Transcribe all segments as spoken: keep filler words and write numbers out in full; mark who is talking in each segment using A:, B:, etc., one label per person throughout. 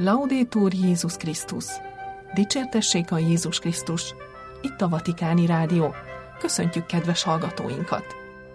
A: Laudetur Jézus Krisztus! Dicsértessék a Jézus Krisztus! Itt a Vatikáni Rádió. Köszöntjük kedves hallgatóinkat!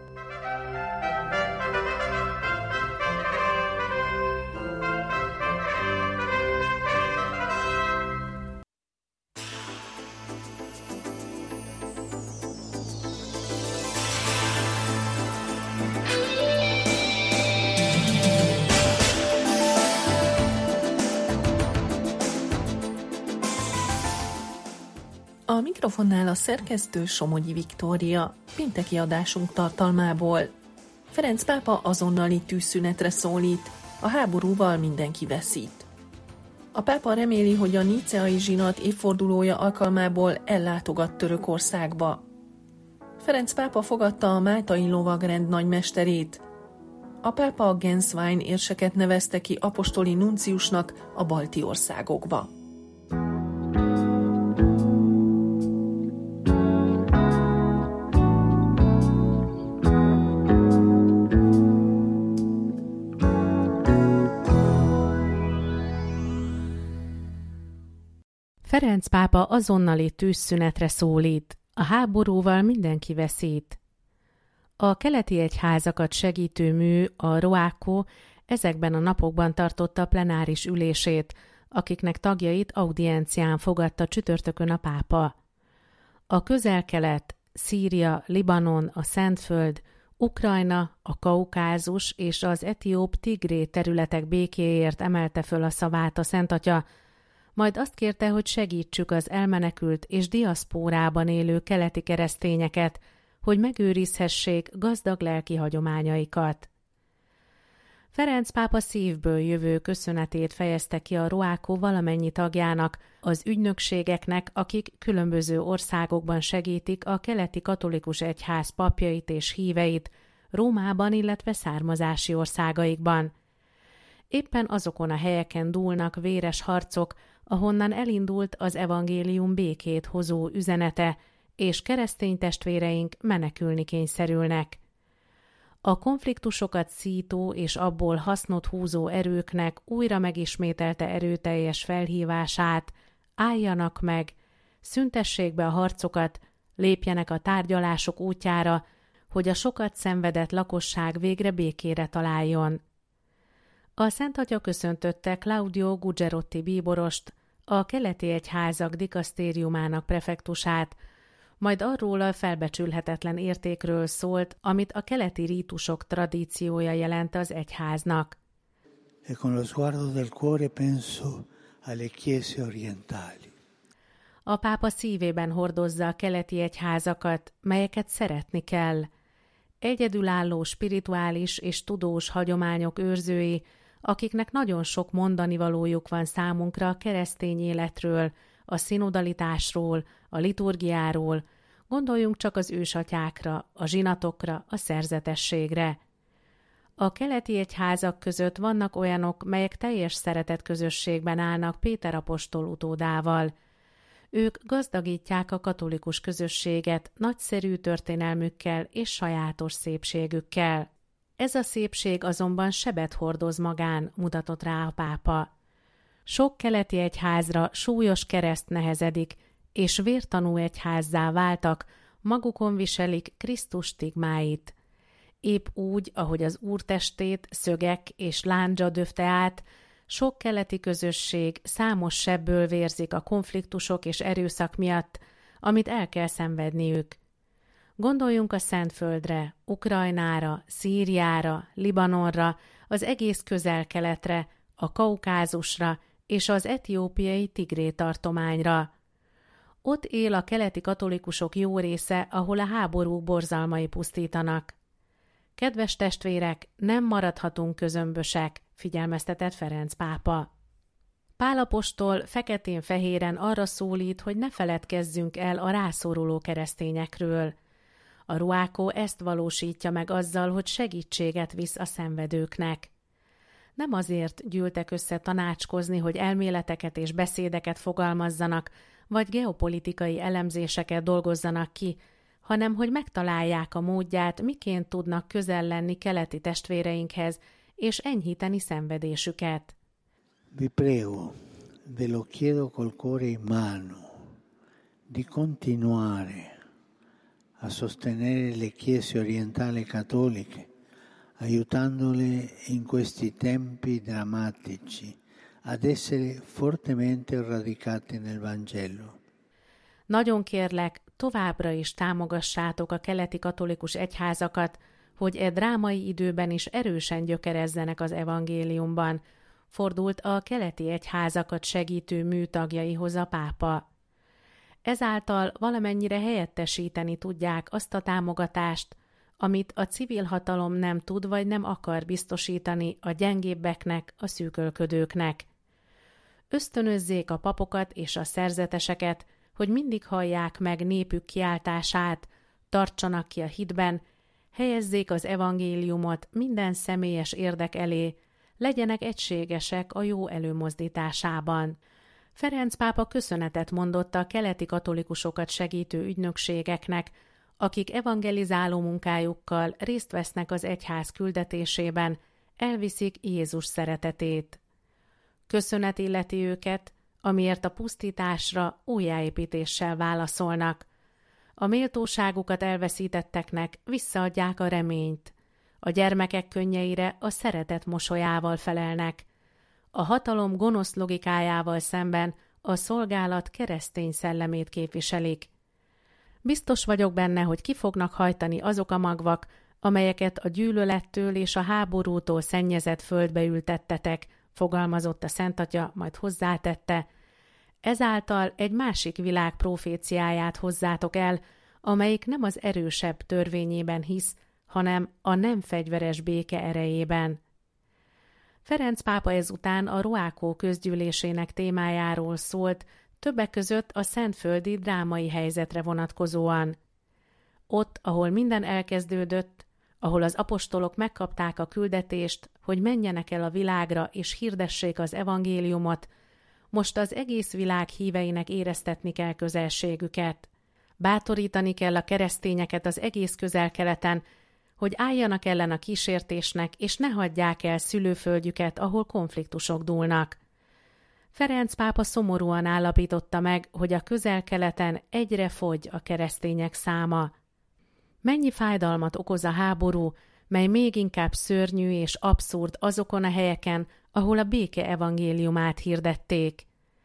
A: A mikrofonnál a szerkesztő Somogyi Viktória, pénteki adásunk tartalmából. Ferenc pápa azonnali tűzszünetre szólít, a háborúval mindenki veszít. A pápa reméli, hogy a níceai zsinat évfordulója alkalmából ellátogat Törökországba. Ferenc pápa fogadta a máltai lovagrend nagymesterét. A pápa a Genswein érseket nevezte ki apostoli nunciusnak a balti országokba.
B: Ferenc pápa azonnali tűzszünetre szólít, a háborúval mindenki veszít. A keleti egyházakat segítő mű, a Roaco ezekben a napokban tartotta plenáris ülését, akiknek tagjait audiencián fogadta csütörtökön a pápa. A Közel-Kelet, Szíria, Libanon, a Szentföld, Ukrajna, a Kaukázus és az etióp Tigré területek békéért emelte föl a szavát a Szentatya, majd azt kérte, hogy segítsük az elmenekült és diaszpórában élő keleti keresztényeket, hogy megőrizhessék gazdag lelki hagyományaikat. Ferenc pápa szívből jövő köszönetét fejezte ki a Roaco valamennyi tagjának, az ügynökségeknek, akik különböző országokban segítik a keleti katolikus egyház papjait és híveit, Rómában, illetve származási országaikban. Éppen azokon a helyeken dúlnak véres harcok, ahonnan elindult az evangélium békét hozó üzenete, és keresztény testvéreink menekülni kényszerülnek. A konfliktusokat szító és abból hasznot húzó erőknek újra megismételte erőteljes felhívását: álljanak meg, szüntessék be a harcokat, lépjenek a tárgyalások útjára, hogy a sokat szenvedett lakosság végre békére találjon. A Szentatya köszöntötte Claudio Gugerotti bíborost, a keleti egyházak dikasztériumának prefektusát, majd arról a felbecsülhetetlen értékről szólt, amit a keleti rítusok tradíciója jelent az egyháznak.
C: E con lo sguardo del cuore penso alle chiese orientali.
B: A pápa szívében hordozza a keleti egyházakat, melyeket szeretni kell. Egyedülálló spirituális és tudós hagyományok őrzői, akiknek nagyon sok mondanivalójuk van számunkra a keresztény életről, a szinodalitásról, a liturgiáról, gondoljunk csak az ősatyákra, a zsinatokra, a szerzetességre. A keleti egyházak között vannak olyanok, melyek teljes szeretetközösségben állnak Péter apostol utódával. Ők gazdagítják a katolikus közösséget nagyszerű történelmükkel és sajátos szépségükkel. Ez a szépség azonban sebet hordoz magán, mutatott rá a pápa. Sok keleti egyházra súlyos kereszt nehezedik, és vértanú egyházzá váltak, magukon viselik Krisztus stigmáit. Épp úgy, ahogy az úrtestét szögek és lándzsa döfte át, sok keleti közösség számos sebből vérzik a konfliktusok és erőszak miatt, amit el kell szenvedniük. Gondoljunk a Szentföldre, Ukrajnára, Szíriára, Libanonra, az egész Közel-Keletre, a Kaukázusra és az etiópiai Tigré tartományra. Ott él a keleti katolikusok jó része, ahol a háborúk borzalmai pusztítanak. Kedves testvérek, nem maradhatunk közömbösek, figyelmeztetett Ferenc pápa. Pál apostol feketén-fehéren arra szólít, hogy ne feledkezzünk el a rászoruló keresztényekről. A Roaco ezt valósítja meg azzal, hogy segítséget visz a szenvedőknek. Nem azért gyűltek össze tanácskozni, hogy elméleteket és beszédeket fogalmazzanak, vagy geopolitikai elemzéseket dolgozzanak ki, hanem hogy megtalálják a módját, miként tudnak közel lenni keleti testvéreinkhez, és enyhíteni szenvedésüket.
C: Vi prego, ve lo chiedo col cuore in mano, di continuare a sostenere le chiese orientali cattoliche, aiutandole in questi tempi drammatici ad essere fortemente radicate nel Vangelo.
B: Nagyon kérlek, továbbra is támogassátok a keleti katolikus egyházakat, hogy e drámai időben is erősen gyökerezzenek az evangéliumban, fordult a keleti egyházakat segítő műtagjaihoz a pápa. Ezáltal valamennyire helyettesíteni tudják azt a támogatást, amit a civil hatalom nem tud vagy nem akar biztosítani a gyengébbeknek, a szűkölködőknek. Ösztönözzék a papokat és a szerzeteseket, hogy mindig hallják meg népük kiáltását, tartsanak ki a hitben, helyezzék az evangéliumot minden személyes érdek elé, legyenek egységesek a jó előmozdításában. Ferenc pápa köszönetet mondott a keleti katolikusokat segítő ügynökségeknek, akik evangelizáló munkájukkal részt vesznek az egyház küldetésében, elviszik Jézus szeretetét. Köszönet illeti őket, amiért a pusztításra újjáépítéssel válaszolnak. A méltóságukat elveszítetteknek visszaadják a reményt. A gyermekek könnyeire a szeretet mosolyával felelnek. A hatalom gonosz logikájával szemben a szolgálat keresztény szellemét képviselik. Biztos vagyok benne, hogy ki fognak hajtani azok a magvak, amelyeket a gyűlölettől és a háborútól szennyezett földbe ültettetek, fogalmazott a Szentatya, majd hozzátette. Ezáltal egy másik világ proféciáját hozzátok el, amelyik nem az erősebb törvényében hisz, hanem a nem fegyveres béke erejében. Ferenc pápa ezután a Roákó közgyűlésének témájáról szólt, többek között a szentföldi drámai helyzetre vonatkozóan. Ott, ahol minden elkezdődött, ahol az apostolok megkapták a küldetést, hogy menjenek el a világra és hirdessék az evangéliumot, most az egész világ híveinek éreztetni kell közelségüket. Bátorítani kell a keresztényeket az egész Közel-Keleten, hogy álljanak ellen a kísértésnek, és ne hagyják el szülőföldjüket, ahol konfliktusok dúlnak. Ferenc pápa szomorúan állapította meg, hogy a Közel-Keleten egyre fogy a keresztények száma. Mennyi fájdalmat okoz a háború, mely még inkább szörnyű és abszurd azokon a helyeken, ahol a béke evangéliumát hirdették.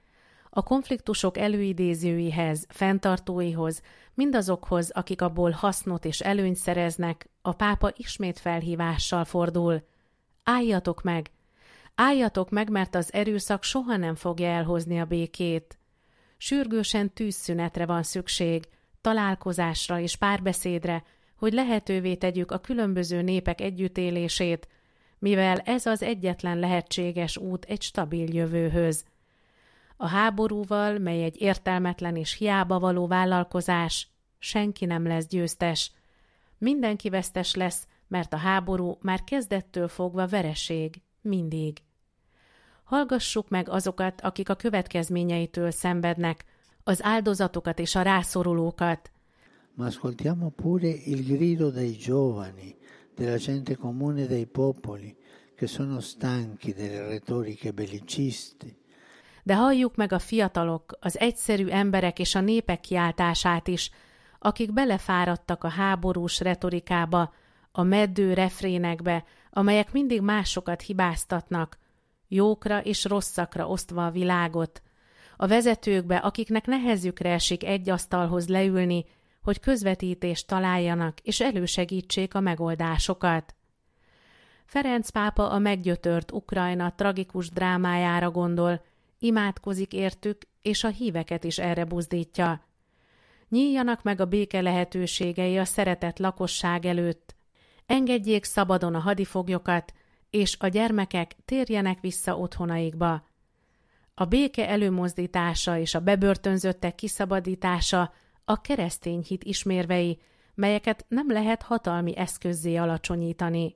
B: A konfliktusok előidézőihez, fenntartóihoz, mindazokhoz, akik abból hasznot és előnyt szereznek, a pápa ismét felhívással fordul. Álljatok meg! Álljatok meg, mert az erőszak soha nem fogja elhozni a békét. Sürgősen tűzszünetre van szükség, találkozásra és párbeszédre, hogy lehetővé tegyük a különböző népek együttélését, mivel ez az egyetlen lehetséges út egy stabil jövőhöz. A háborúval, mely egy értelmetlen és hiába való vállalkozás, senki nem lesz győztes. Mindenki vesztes lesz, mert a háború már kezdettől fogva vereség, mindig. Hallgassuk meg azokat, akik a következményeitől szenvednek, az áldozatokat és a rászorulókat.
C: Ma ascoltiamo pure il grido dei giovani, della gente comune dei popoli, che sono stanchi delle retoriche belliciste.
B: De halljuk meg a fiatalok, az egyszerű emberek és a népek kiáltását is, akik belefáradtak a háborús retorikába, a meddő refrénekbe, amelyek mindig másokat hibáztatnak, jókra és rosszakra osztva a világot, a vezetőkbe, akiknek nehezükre esik egy asztalhoz leülni, hogy közvetítést találjanak és elősegítsék a megoldásokat. Ferenc pápa a meggyötört Ukrajna tragikus drámájára gondol, imádkozik értük, és a híveket is erre buzdítja. Nyíljanak meg a béke lehetőségei a szeretett lakosság előtt, engedjék szabadon a hadifoglyokat, és a gyermekek térjenek vissza otthonaikba. A béke előmozdítása és a bebörtönzöttek kiszabadítása a keresztény hit ismérvei, melyeket nem lehet hatalmi eszközzé alacsonyítani.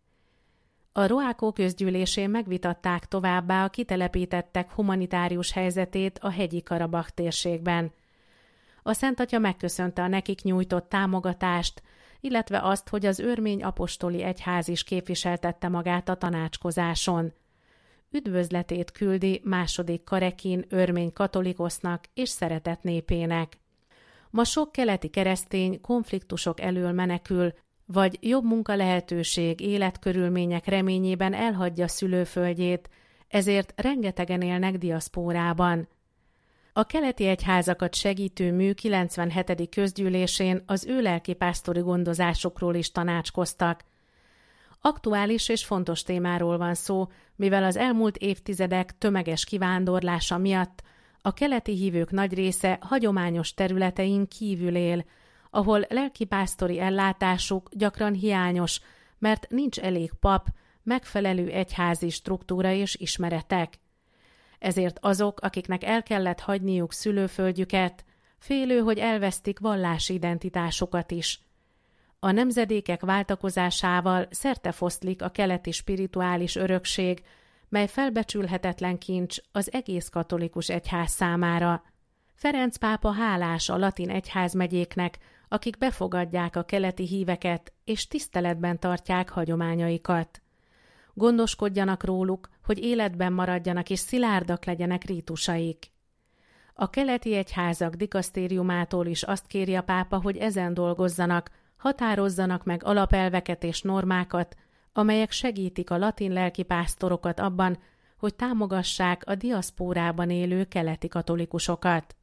B: A Roákó közgyűlésén megvitatták továbbá a kitelepítettek humanitárius helyzetét a hegyi Karabach térségben. A Szentatya megköszönte a nekik nyújtott támogatást, illetve azt, hogy az örmény apostoli egyház is képviseltette magát a tanácskozáson. üdvözletét küldi második Karekin örmény katolikosznak és szeretett népének. Ma sok keleti keresztény konfliktusok elől menekül, vagy jobb munkalehetőség, életkörülmények reményében elhagyja szülőföldjét, ezért rengetegen élnek diaszpórában. A keleti egyházakat segítő mű kilencvenhetedik közgyűlésén az ő lelkipásztori gondozásukról is tanácskoztak. Aktuális és fontos témáról van szó, mivel az elmúlt évtizedek tömeges kivándorlása miatt a keleti hívők nagy része hagyományos területein kívül él, ahol lelkipásztori ellátásuk gyakran hiányos, mert nincs elég pap, megfelelő egyházi struktúra és ismeretek. Ezért azok, akiknek el kellett hagyniuk szülőföldjüket, félő, hogy elvesztik vallási identitásukat is. A nemzedékek váltakozásával szertefoszlik a keleti spirituális örökség, mely felbecsülhetetlen kincs az egész katolikus egyház számára. Ferenc pápa hálás a latin egyházmegyéknek, akik befogadják a keleti híveket és tiszteletben tartják hagyományaikat. Gondoskodjanak róluk, hogy életben maradjanak és szilárdak legyenek rítusaik. A keleti egyházak dikasztériumától is azt kéri a pápa, hogy ezen dolgozzanak, határozzanak meg alapelveket és normákat, amelyek segítik a latin lelkipásztorokat abban, hogy támogassák a diaszpórában élő keleti katolikusokat.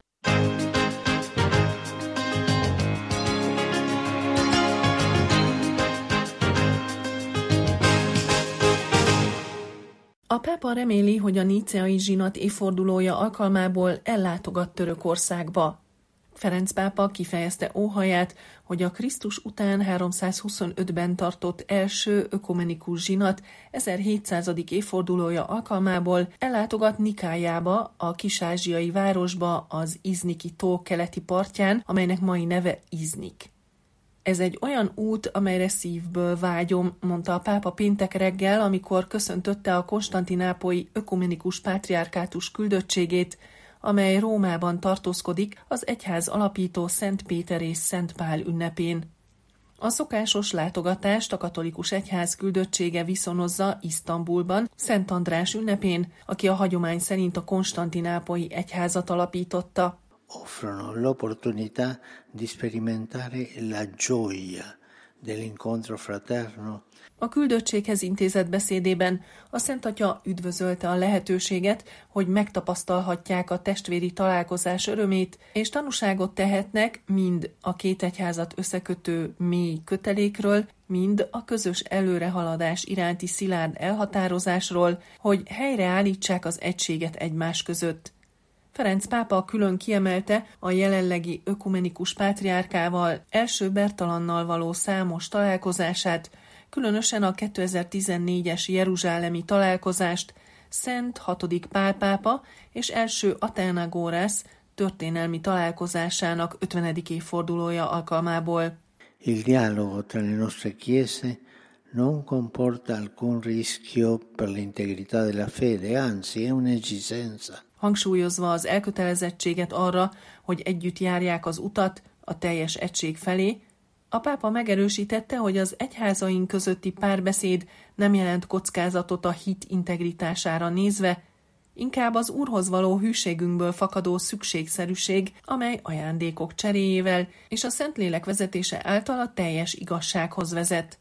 A: A pápa reméli, hogy a níceai zsinat évfordulója alkalmából ellátogat Törökországba. Ferenc pápa kifejezte óhaját, hogy a Krisztus után háromszázhuszonötben tartott első ökumenikus zsinat ezerhétszázadik évfordulója alkalmából ellátogat Nikájába, a kis-ázsiai városba, az Izniki tó keleti partján, amelynek mai neve Iznik. Ez egy olyan út, amelyre szívből vágyom, mondta a pápa péntek reggel, amikor köszöntötte a konstantinápolyi ökumenikus pátriárkátus küldöttségét, amely Rómában tartózkodik az egyház alapító Szent Péter és Szent Pál ünnepén. A szokásos látogatást a katolikus egyház küldöttsége viszonozza Isztambulban, Szent András ünnepén, aki a hagyomány szerint a konstantinápolyi egyházat alapította.
C: Offrono l'opportunità di sperimentare la gioia dell'incontro fraterno.
A: A küldöttséghez intézett beszédében a Szent Atya üdvözölte a lehetőséget, hogy megtapasztalhatják a testvéri találkozás örömét, és tanúságot tehetnek mind a két egyházat összekötő mély kötelékről, mind a közös előrehaladás iránti szilárd elhatározásról, hogy helyreállítsák az egységet egymás között. Ferenc pápa külön kiemelte a jelenlegi ökumenikus pátriárkával, első Bertalannal való számos találkozását, különösen a kétezer-tizennégyes jeruzsálemi találkozást, Szent hatodik Pál pápa és első Athenagoras történelmi találkozásának ötvenedik évfordulója alkalmából.
C: Il dialogo tra le nostre chiese non comporta alcun rischio per l'integrità della fede, anzi è un'esigenza.
A: Hangsúlyozva az elkötelezettséget arra, hogy együtt járják az utat a teljes egység felé, a pápa megerősítette, hogy az egyházaink közötti párbeszéd nem jelent kockázatot a hit integritására nézve, inkább az Úrhoz való hűségünkből fakadó szükségszerűség, amely ajándékok cseréjével és a Szentlélek vezetése által a teljes igazsághoz vezet.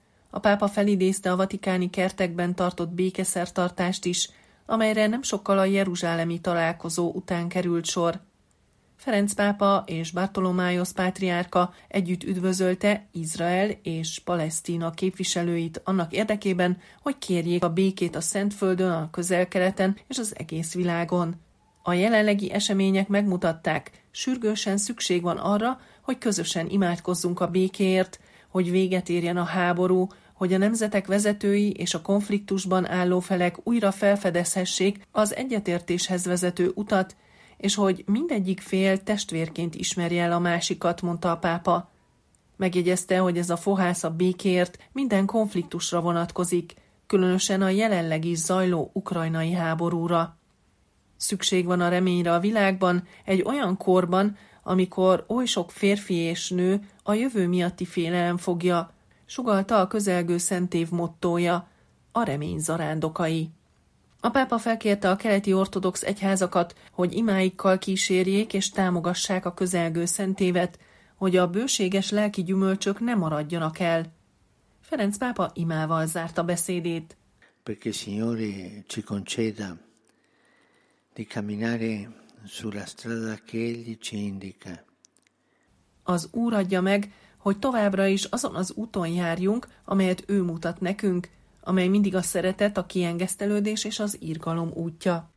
A: A pápa felidézte a vatikáni kertekben tartott békeszertartást is, amelyre nem sokkal a jeruzsálemi találkozó után került sor. Ferenc pápa és Bartolomájosz pátriárka együtt üdvözölte Izrael és Palesztina képviselőit annak érdekében, hogy kérjék a békét a Szentföldön, a Közel-Keleten és az egész világon. A jelenlegi események megmutatták, sürgősen szükség van arra, hogy közösen imádkozzunk a békéért, hogy véget érjen a háború, hogy a nemzetek vezetői és a konfliktusban álló felek újra felfedezhessék az egyetértéshez vezető utat, és hogy mindegyik fél testvérként ismerje el a másikat, mondta a pápa. Megjegyezte, hogy ez a fohász a békéért minden konfliktusra vonatkozik, különösen a jelenleg is zajló ukrajnai háborúra. Szükség van a reményre a világban, egy olyan korban, amikor oly sok férfi és nő a jövő miatti félelem fogja, sugallta a közelgő szentév mottója, a remény zarándokai. A pápa felkérte a keleti ortodox egyházakat, hogy imáikkal kísérjék és támogassák a közelgő szentévet, hogy a bőséges lelki gyümölcsök ne maradjanak el. Ferenc pápa imával zárta beszédét.
C: Perché Signore ci conceda di camminare sulla strada che Egli ci indica.
A: Az Úr adja meg, hogy továbbra is azon az úton járjunk, amelyet ő mutat nekünk, amely mindig a szeretet, a kiengesztelődés és az irgalom útja.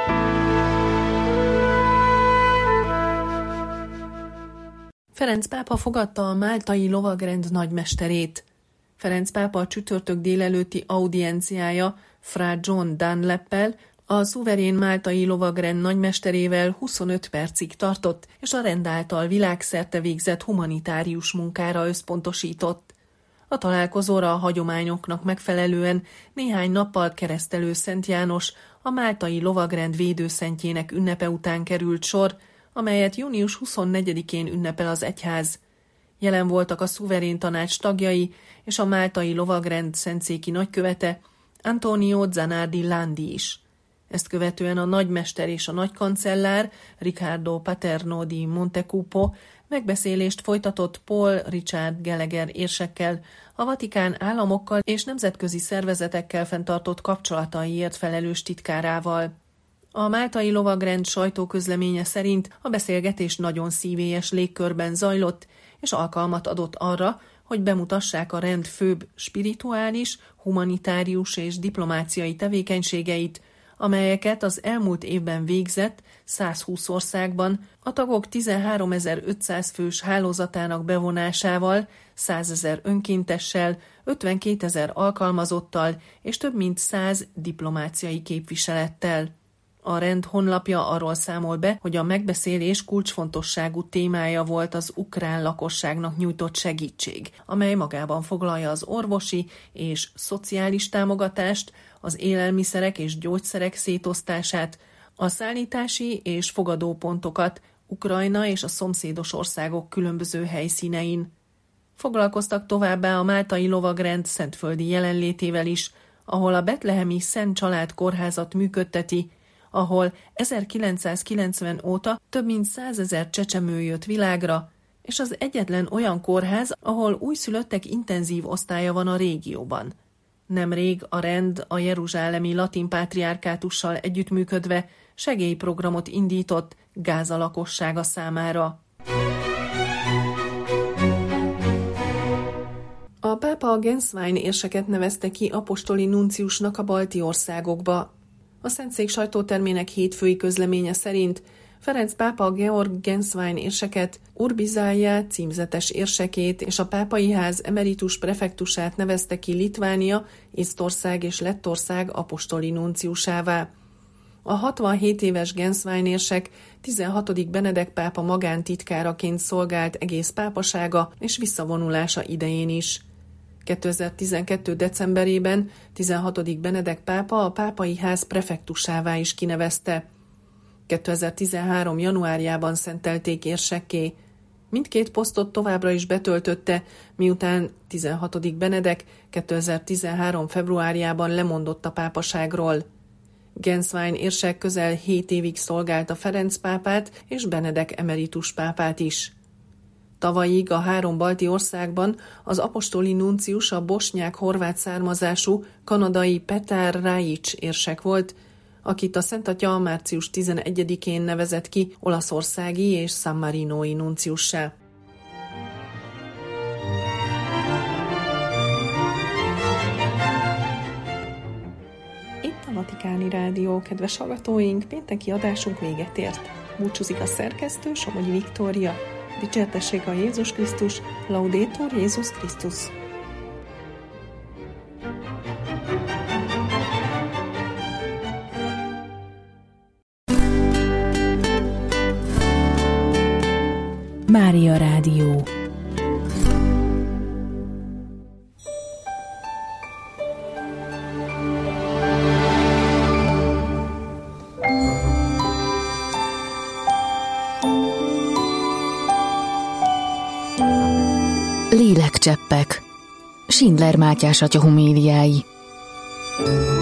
A: Ferenc pápa fogadta a máltai lovagrend nagymesterét. Ferenc pápa a csütörtök délelőtti audienciája Fra John Dunlappel, a szuverén máltai lovagrend nagymesterével huszonöt percig tartott, és a rend által világszerte végzett humanitárius munkára összpontosított. A találkozóra a hagyományoknak megfelelően néhány nappal keresztelő Szent János, a máltai lovagrend védőszentjének ünnepe után került sor, amelyet június huszonnegyedikén ünnepel az egyház. Jelen voltak a szuverén tanács tagjai és a máltai lovagrend szentszéki nagykövete, Antonio Zanardi Landi is. Ezt követően a nagymester és a nagykancellár, Riccardo Paterno di Montecupo megbeszélést folytatott Paul Richard Gallagher érsekkel, a Vatikán államokkal és nemzetközi szervezetekkel fenntartott kapcsolataiért felelős titkárával. A máltai lovagrend sajtóközleménye szerint a beszélgetés nagyon szívélyes légkörben zajlott, és alkalmat adott arra, hogy bemutassák a rend főbb spirituális, humanitárius és diplomáciai tevékenységeit, amelyeket az elmúlt évben végzett százhúsz országban a tagok tizenháromezer-ötszáz fős hálózatának bevonásával, százezer önkéntessel, ötvenkétezer alkalmazottal és több mint száz diplomáciai képviselettel. A rend honlapja arról számol be, hogy a megbeszélés kulcsfontosságú témája volt az ukrán lakosságnak nyújtott segítség, amely magában foglalja az orvosi és szociális támogatást, az élelmiszerek és gyógyszerek szétosztását, a szállítási és fogadópontokat Ukrajna és a szomszédos országok különböző helyszínein. Foglalkoztak továbbá a máltai lovagrend szentföldi jelenlétével is, ahol a betlehemi Szent Család kórházat működteti, ahol ezerkilencszázkilencven óta több mint százezer csecsemő jött világra, és az egyetlen olyan kórház, ahol újszülöttek intenzív osztálya van a régióban. Nemrég a rend a jeruzsálemi latin pátriárkátussal együttműködve segélyprogramot indított Gáza lakossága számára. A pápa a Genswein érseket nevezte ki apostoli nunciusnak a balti országokba. A Szentszék sajtótermének hétfői közleménye szerint Ferenc pápa a Georg Genswein érseket, Urbizája címzetes érsekét és a pápai ház emeritus prefektusát nevezte ki Litvánia, Észtország és Lettország apostoli nunciusává. A hatvanhét éves Genswein érsek tizenhatodik Benedek pápa magántitkáraként szolgált egész pápasága és visszavonulása idején is. kétezer-tizenkettő decemberében tizenhatodik Benedek pápa a pápai ház prefektusává is kinevezte. kétezer-tizenhárom januárjában szentelték érsekké. Mindkét posztot továbbra is betöltötte, miután tizenhatodik Benedek kétezer-tizenhárom februárjában lemondott a pápaságról. Genswein érsek közel hét évig szolgálta Ferenc pápát és Benedek emeritus pápát is. Tavalyig a három balti országban az apostoli nuncius a bosnyák-horvát származású kanadai Petar Rajic érsek volt, akit a Szent Atya március tizenegyedikén nevezett ki olaszországi és San Marinói nunciussá. Itt a Vatikáni Rádió, kedves hallgatóink, pénteki adásunk véget ért. Búcsúzik a szerkesztő, Somogyi Viktória. Dicsértessék a Jézus Krisztus, Laudetur Jézus Krisztus.
B: Mária Rádió. Lélekcseppek. Schindler Mátyás atya homéliái.